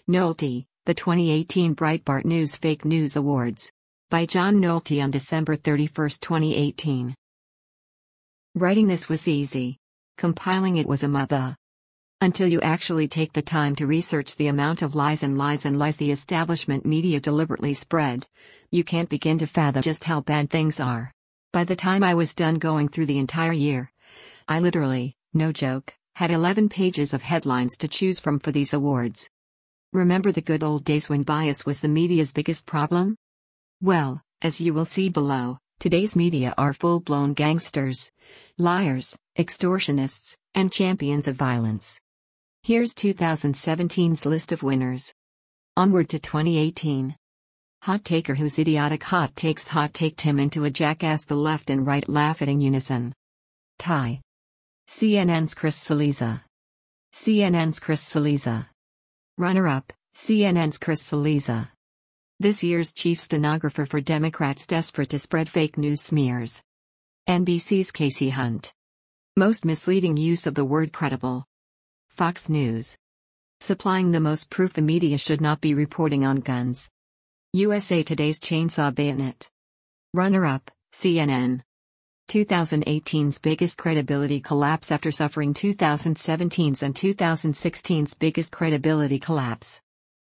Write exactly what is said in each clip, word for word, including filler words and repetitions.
Nolte, the twenty eighteen Breitbart News Fake News Awards. By John Nolte on December thirty-first, twenty eighteen. Writing this was easy. Compiling it was a mother. Until you actually take the time to research the amount of lies and lies and lies the establishment media deliberately spread, you can't begin to fathom just how bad things are. By the time I was done going through the entire year, I literally, no joke, had eleven pages of headlines to choose from for these awards. Remember the good old days when bias was the media's biggest problem? Well, as you will see below, today's media are full-blown gangsters, liars, extortionists, and champions of violence. Here's two thousand seventeen's list of winners. Onward to twenty eighteen. Hot taker whose idiotic hot takes hot taked him into a jackass. The left and right laugh in unison. Tie. C N N's Chris Cillizza. C N N's Chris Cillizza. Runner-up, C N N's Chris Cillizza. This year's chief stenographer for Democrats desperate to spread fake news smears. N B C's Kasie Hunt. Most misleading use of the word credible. Fox News. Supplying the most proof the media should not be reporting on guns. U S A Today's Chainsaw Bayonet. Runner-up, C N N. twenty eighteen's biggest credibility collapse after suffering twenty seventeen's and twenty sixteen's biggest credibility collapse.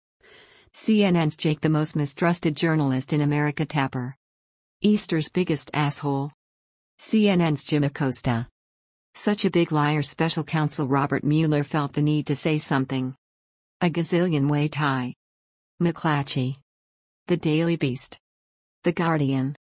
C N N's Jake, the most mistrusted journalist in America. Tapper. Easter's biggest asshole. C N N's Jim Acosta. Such a big liar. Special counsel Robert Mueller felt the need to say something. A gazillion way. Tie. McClatchy. The Daily Beast. The Guardian.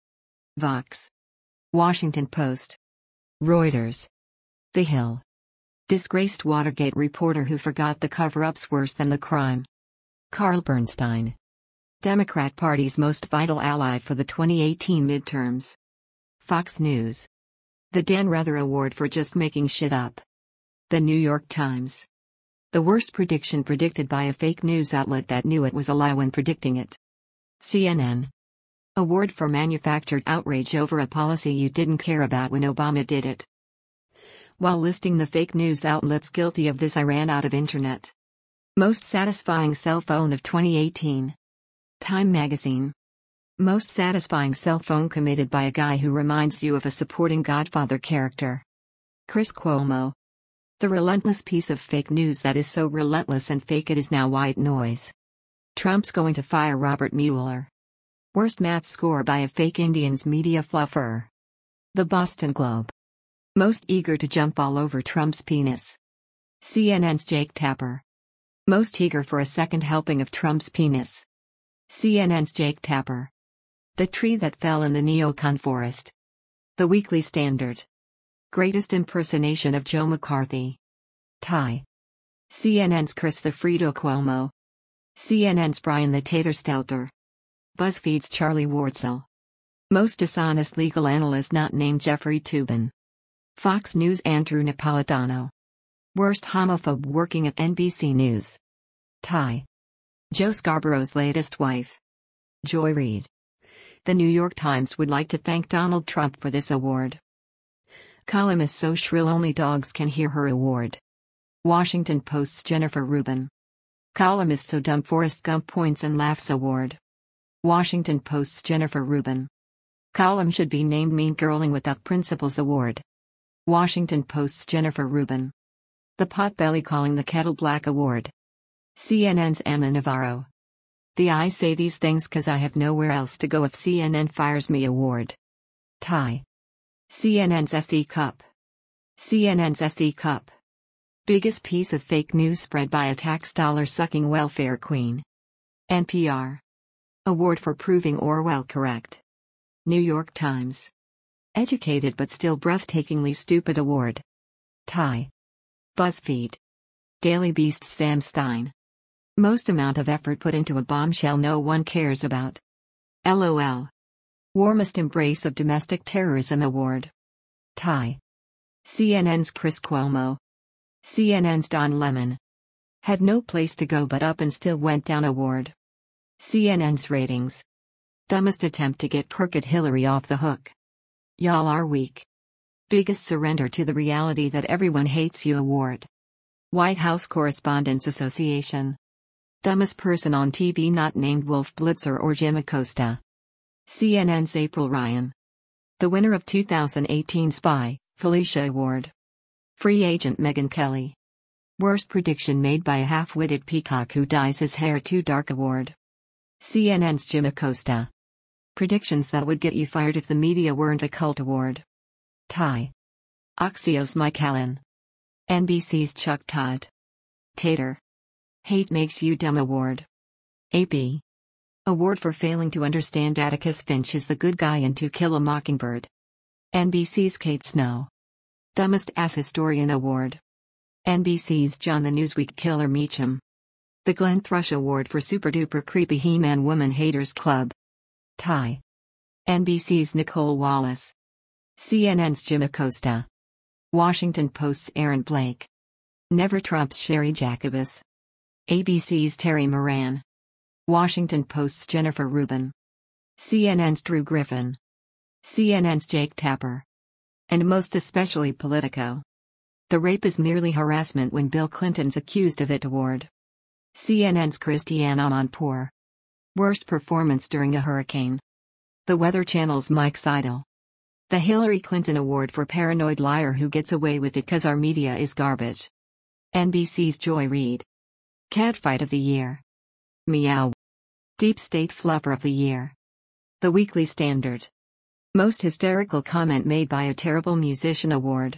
Vox. Washington Post. Reuters. The Hill. Disgraced Watergate reporter who forgot the cover-up's worse than the crime. Carl Bernstein. Democrat Party's most vital ally for the twenty eighteen midterms. Fox News. The Dan Rather Award for just making shit up. The New York Times. The worst prediction predicted by a fake news outlet that knew it was a lie when predicting it. C N N. Award for manufactured outrage over a policy you didn't care about when Obama did it. While listing the fake news outlets guilty of this, I ran out of internet. Most satisfying cell phone of twenty eighteen. Time Magazine. Most satisfying cell phone committed by a guy who reminds you of a supporting Godfather character. Chris Cuomo. The relentless piece of fake news that is so relentless and fake it is now white noise. Trump's going to fire Robert Mueller. Worst math score by a fake Indians media fluffer. The Boston Globe. Most eager to jump all over Trump's penis. C N N's Jake Tapper. Most eager for a second helping of Trump's penis. C N N's Jake Tapper. The tree that fell in the neocon forest. The Weekly Standard. Greatest impersonation of Joe McCarthy. Tie. C N N's Chris the Frito Cuomo. C N N's Brian the Tater Stelter. BuzzFeed's Charlie Wartzel. Most dishonest legal analyst not named Jeffrey Toobin. Fox News Andrew Napolitano. Worst homophobe working at N B C News. Tie. Joe Scarborough's latest wife. Joy Reid. The New York Times would like to thank Donald Trump for this award. Columnist so shrill only dogs can hear her award. Washington Post's Jennifer Rubin. Columnist so dumb Forrest Gump points and laughs award. Washington Post's Jennifer Rubin. Column should be named Mean Girling Without Principles award. Washington Post's Jennifer Rubin. The Potbelly Calling the Kettle Black award. C N N's Ana Navarro. The I say these things cause I have nowhere else to go if C N N fires me award. Tie. C N N's S D Cup. C N N's S D Cup. Biggest piece of fake news spread by a tax dollar sucking welfare queen. N P R. Award for proving Orwell correct. New York Times. Educated but still breathtakingly stupid award. Tie. BuzzFeed. Daily Beast Sam Stein. Most amount of effort put into a bombshell no one cares about. LOL. Warmest embrace of domestic terrorism award. Tie. C N N's Chris Cuomo. C N N's Don Lemon. Had no place to go but up and still went down award. C N N's ratings. Dumbest attempt to get crooked Hillary off the hook. Y'all are weak. Biggest surrender to the reality that everyone hates you award. White House Correspondents Association. Dumbest person on T V not named Wolf Blitzer or Jim Acosta. C N N's April Ryan. The winner of two thousand eighteen Spy, Felicia Award. Free agent Megyn Kelly. Worst prediction made by a half-witted peacock who dyes his hair too dark Award. C N N's Jim Acosta. Predictions that would get you fired if the media weren't a cult Award. Tie. Axios Mike Allen. N B C's Chuck Todd. Tater. Hate Makes You Dumb Award. A P. Award for failing to understand Atticus Finch is the good guy in To Kill a Mockingbird. N B C's Kate Snow. Dumbest Ass Historian Award. N B C's John the Newsweek Killer Meacham. The Glenn Thrush Award for Super Duper Creepy He-Man Woman Haters Club. Tie. N B C's Nicole Wallace. C N N's Jim Acosta. Washington Post's Aaron Blake. Never Trump's Sherry Jacobus. A B C's Terry Moran. Washington Post's Jennifer Rubin. C N N's Drew Griffin. C N N's Jake Tapper. And most especially Politico. The rape is merely harassment when Bill Clinton's accused of it Award. C N N's Christiane Amanpour. Worst performance during a hurricane. The Weather Channel's Mike Seidel. The Hillary Clinton Award for Paranoid Liar Who Gets Away with It 'Cause Our Media Is Garbage. N B C's Joy Reid. Catfight of the Year. Meow. Deep State Fluffer of the Year. The Weekly Standard. Most hysterical comment made by a terrible musician Award.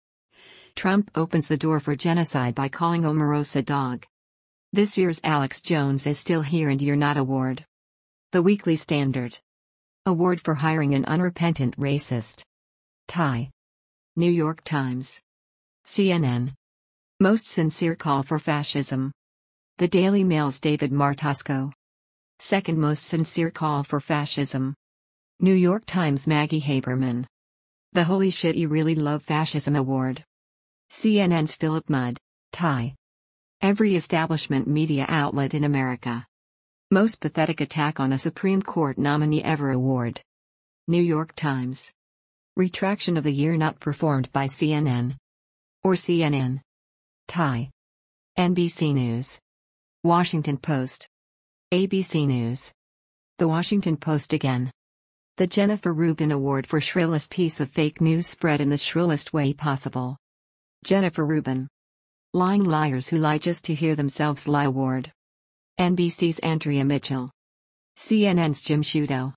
Trump opens the door for genocide by calling Omarosa dog. This year's Alex Jones is still here and you're not Award. The Weekly Standard. Award for hiring an unrepentant racist. Tie. New York Times. C N N. Most sincere call for fascism. The Daily Mail's David Martosco. Second most sincere call for fascism. New York Times Maggie Haberman. The Holy Shit You Really Love Fascism Award. C N N's Philip Mudd. Tie. Every establishment media outlet in America. Most pathetic attack on a Supreme Court nominee ever Award. New York Times. Retraction of the Year not performed by C N N. Or C N N. Tie. N B C News. Washington Post. A B C News. The Washington Post again. The Jennifer Rubin Award for shrillest piece of fake news spread in the shrillest way possible. Jennifer Rubin. Lying liars who lie just to hear themselves lie Award. N B C's Andrea Mitchell. C N N's Jim Sciutto.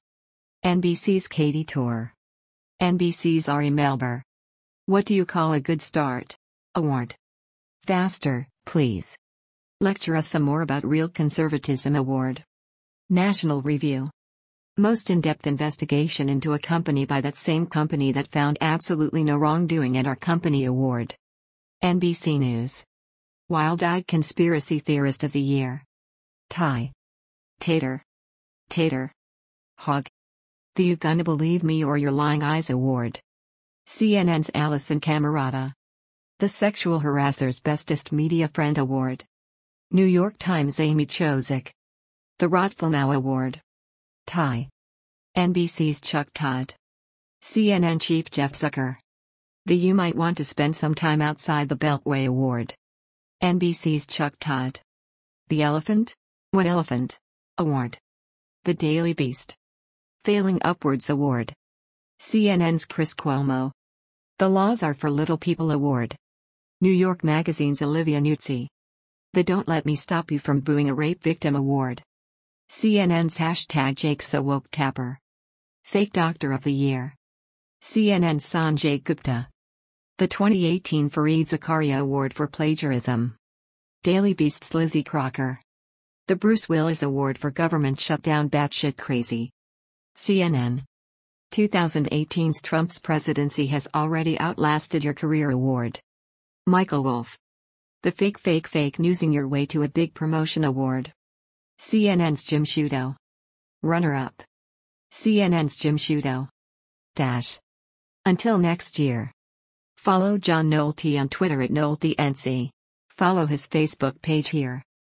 N B C's Katie Torr. N B C's Ari Melber. What do you call a good start? Award. Faster, please. Lecture us some more about real conservatism Award. National Review. Most in-depth investigation into a company by that same company that found absolutely no wrongdoing at our company Award. N B C News. Wild-eyed Conspiracy Theorist of the Year. Tie. Tater. Tater. Hog. The You Gonna Believe Me or Your Lying Eyes Award. C N N's Allison Camerata. The Sexual Harasser's Bestest Media Friend Award. New York Times Amy Chozick. The Rotfilmau Award. Tie. N B C's Chuck Todd. C N N Chief Jeff Zucker. The You Might Want to Spend Some Time Outside the Beltway Award. N B C's Chuck Todd. The Elephant? What Elephant? Award. The Daily Beast. Failing Upwards Award. C N N's Chris Cuomo. The Laws Are for Little People Award. New York Magazine's Olivia Nuzzi. The Don't Let Me Stop You From Booing a Rape Victim Award. C N N's hashtag Jake So Woke Tapper. Fake Doctor of the Year. C N N's Sanjay Gupta. The twenty eighteen Fareed Zakaria Award for Plagiarism. Daily Beast's Lizzie Crocker. The Bruce Willis Award for Government Shutdown Batshit Crazy. C N N. twenty eighteen's Trump's presidency has already outlasted your career Award. Michael Wolff. The Fake Fake Fake Newsing Your Way to a Big Promotion Award. C N N's Jim Sciutto. Runner-up. C N N's Jim Sciutto. Dash. Until next year. Follow John Nolte on Twitter at NolteNC. Follow his Facebook page here.